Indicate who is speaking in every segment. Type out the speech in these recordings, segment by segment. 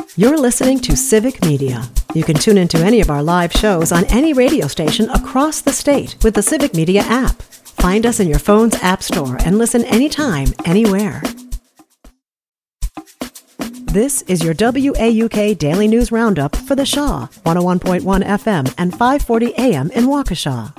Speaker 1: You're listening to Civic Media. You can tune into any of our live shows on any radio station across the state with the Civic Media app. Find us in your phone's app store and listen anytime, anywhere. This is your WAUK Daily News Roundup for the Shaw, 101.1 FM and 540 AM in Waukesha.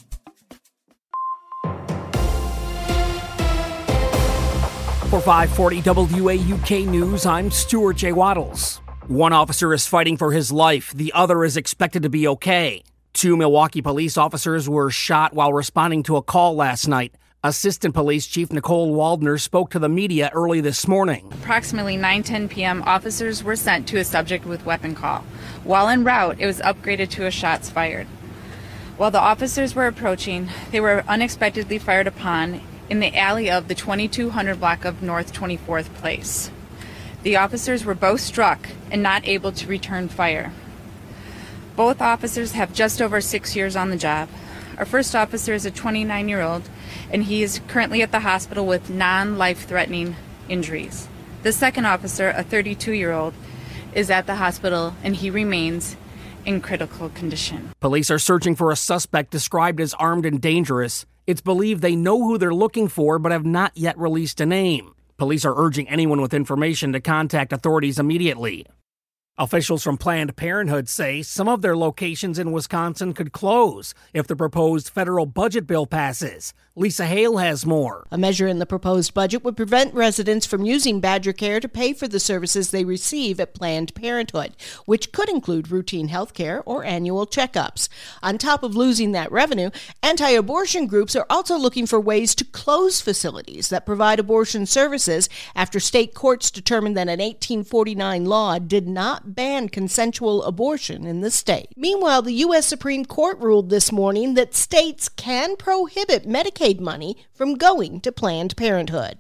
Speaker 2: For 540 WAUK News, I'm Stuart J. Waddles. One officer is fighting for his life. The other is expected to be okay. 2 Milwaukee police officers were shot while responding to a call last night. Assistant Police Chief Nicole Waldner spoke to the media early this morning.
Speaker 3: Approximately 9:10 p.m., officers were sent to a subject with weapon call. While en route, it was upgraded to a shots fired. While the officers were approaching, they were unexpectedly fired upon in the alley of the 2200 block of North 24th Place. The officers were both struck and not able to return fire. Both officers have just over 6 years on the job. Our first officer is a 29-year-old, and he is currently at the hospital with non-life-threatening injuries. The second officer, a 32-year-old, is at the hospital, and he remains in critical condition.
Speaker 2: Police are searching for a suspect described as armed and dangerous. It's believed they know who they're looking for, but have not yet released a name. Police are urging anyone with information to contact authorities immediately. Officials from Planned Parenthood say some of their locations in Wisconsin could close if the proposed federal budget bill passes. Lisa Hale has more.
Speaker 4: A measure in the proposed budget would prevent residents from using Badger Care to pay for the services they receive at Planned Parenthood, which could include routine health care or annual checkups. On top of losing that revenue, anti-abortion groups are also looking for ways to close facilities that provide abortion services after state courts determined that an 1849 law did not ban consensual abortion in the state. Meanwhile, the U.S. Supreme Court ruled this morning that states can prohibit Medicaid money from going to Planned Parenthood.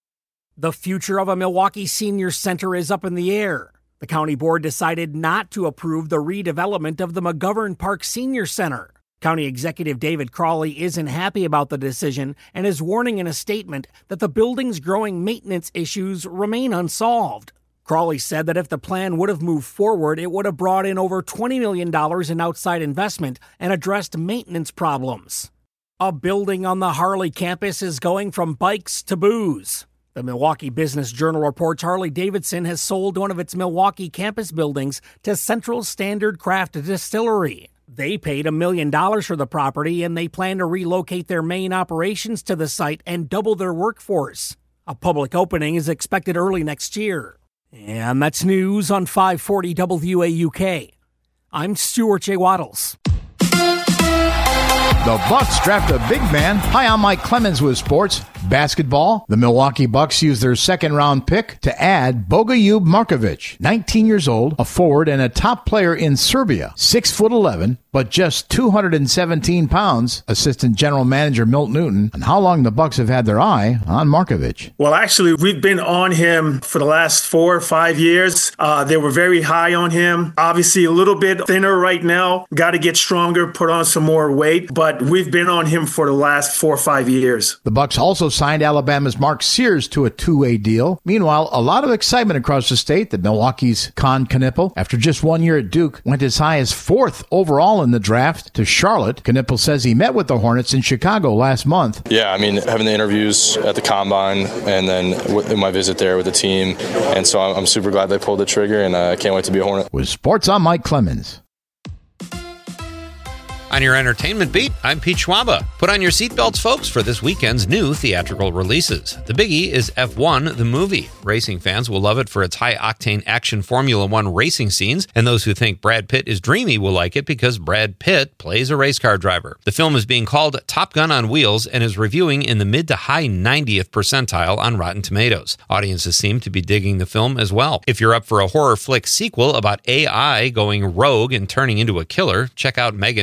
Speaker 2: The future of a Milwaukee senior center is up in the air. The county board decided not to approve the redevelopment of the McGovern Park Senior Center. County Executive David Crawley isn't happy about the decision and is warning in a statement that the building's growing maintenance issues remain unsolved. Crawley said that if the plan would have moved forward, it would have brought in over $20 million in outside investment and addressed maintenance problems. A building on the Harley campus is going from bikes to booze. The Milwaukee Business Journal reports Harley-Davidson has sold one of its Milwaukee campus buildings to Central Standard Craft Distillery. They paid $1 million for the property, and they plan to relocate their main operations to the site and double their workforce. A public opening is expected early next year. And that's news on 540 WAUK. I'm Stuart J. Waddles.
Speaker 5: The Bucks draft a big man. Hi, I'm Mike Clemens with sports. Basketball, the Milwaukee Bucks used their second-round pick to add Bogojub Markovic, 19 years old, a forward and a top player in Serbia, 6'11", but just 217 pounds. Assistant General Manager Milt Newton on how long the Bucks have had their eye on Markovic.
Speaker 6: Well, actually, we've been on him for the last 4 or 5 years. They were very high on him. Obviously, a little bit thinner right now. Got to get stronger, put on some more weight. But we've been on him for the last 4 or 5 years.
Speaker 5: The Bucks also signed Alabama's Mark Sears to a two-way deal. Meanwhile, a lot of excitement across the state that Milwaukee's Con Knippel, after just 1 year at Duke, went as high as 4th overall in the draft to Charlotte. Knippel says he met with the Hornets in Chicago last month.
Speaker 7: Yeah, I mean, having the interviews at the Combine and then in my visit there with the team. And so I'm super glad they pulled the trigger, and I can't wait to be a Hornet.
Speaker 5: With sports, I'm Mike Clemens.
Speaker 8: On your entertainment beat, I'm Pete Schwaba. Put on your seatbelts, folks, for this weekend's new theatrical releases. The biggie is F1, the movie. Racing fans will love it for its high-octane action Formula One racing scenes, and those who think Brad Pitt is dreamy will like it because Brad Pitt plays a race car driver. The film is being called Top Gun on Wheels and is reviewing in the mid to high 90th percentile on Rotten Tomatoes. Audiences seem to be digging the film as well. If you're up for a horror flick sequel about AI going rogue and turning into a killer, check out Megan 2.0.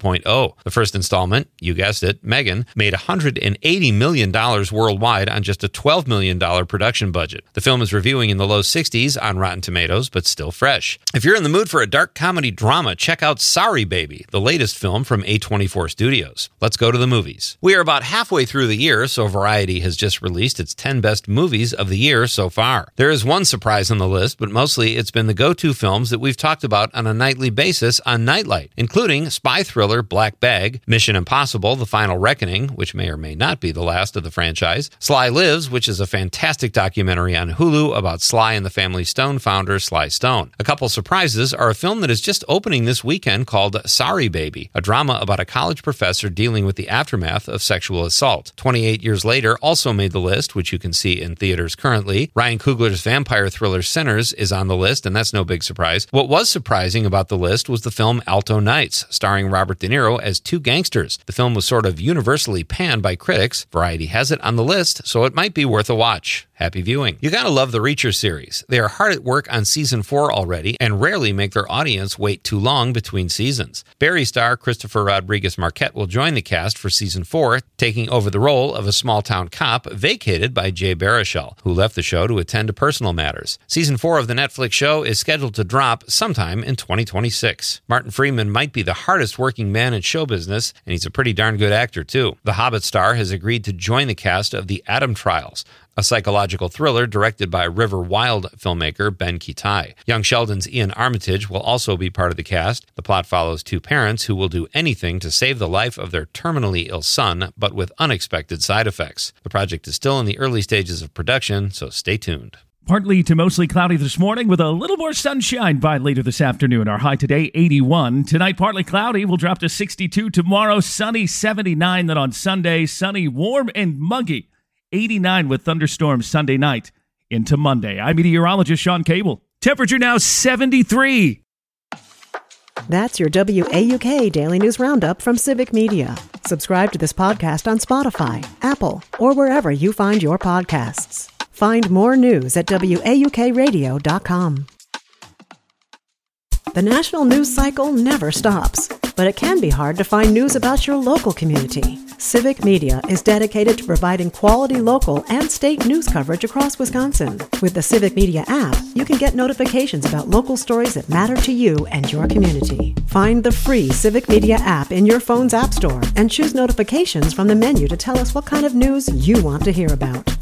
Speaker 8: 2.0. The first installment, you guessed it, Megan, made $180 million worldwide on just a $12 million production budget. The film is reviewing in the low 60s on Rotten Tomatoes, but still fresh. If you're in the mood for a dark comedy drama, check out Sorry Baby, the latest film from A24 Studios. Let's go to the movies. We are about halfway through the year, so Variety has just released its 10 best movies of the year so far. There is one surprise on the list, but mostly it's been the go-to films that we've talked about on a nightly basis on Nightlight, including spy thriller Black Bag, Mission Impossible: The Final Reckoning, which may or may not be the last of the franchise, Sly Lives, which is a fantastic documentary on Hulu about Sly and the Family Stone founder Sly Stone. A couple surprises are a film that is just opening this weekend called Sorry Baby, a drama about a college professor dealing with the aftermath of sexual assault. 28 years later also made the list, which you can see in theaters currently. Ryan Coogler's vampire thriller Sinners is on the list, and that's no big surprise. What was surprising about the list was the film Alto Nights, starring Robert De Niro as two gangsters. The film was sort of universally panned by critics. Variety has it on the list, so it might be worth a watch. Happy viewing. You gotta love the Reacher series. They are hard at work on season 4 already and rarely make their audience wait too long between seasons. Barry star Christopher Rodriguez Marquette will join the cast for season 4, taking over the role of a small-town cop vacated by Jay Baruchel, who left the show to attend to personal matters. Season 4 of the Netflix show is scheduled to drop sometime in 2026. Martin Freeman might be the hardest working man in show business, and he's a pretty darn good actor too. The Hobbit star has agreed to join the cast of The Adam Trials, a psychological thriller directed by River Wild filmmaker Ben Kitai. Young Sheldon's Ian Armitage will also be part of the cast. The plot follows two parents who will do anything to save the life of their terminally ill son, but with unexpected side effects. The project is still in the early stages of production, so stay tuned.
Speaker 9: Partly to mostly cloudy this morning with a little more sunshine by later this afternoon. Our high today, 81. Tonight, partly cloudy. We'll drop to 62. Tomorrow, sunny, 79. Then on Sunday, sunny, warm, and muggy. 89 with thunderstorms Sunday night into Monday. I'm meteorologist Sean Cable. Temperature now 73.
Speaker 1: That's your WAUK Daily News Roundup from Civic Media. Subscribe to this podcast on Spotify, Apple, or wherever you find your podcasts. Find more news at WAUKradio.com. The national news cycle never stops, but it can be hard to find news about your local community. Civic Media is dedicated to providing quality local and state news coverage across Wisconsin. With the Civic Media app, you can get notifications about local stories that matter to you and your community. Find the free Civic Media app in your phone's app store and choose notifications from the menu to tell us what kind of news you want to hear about.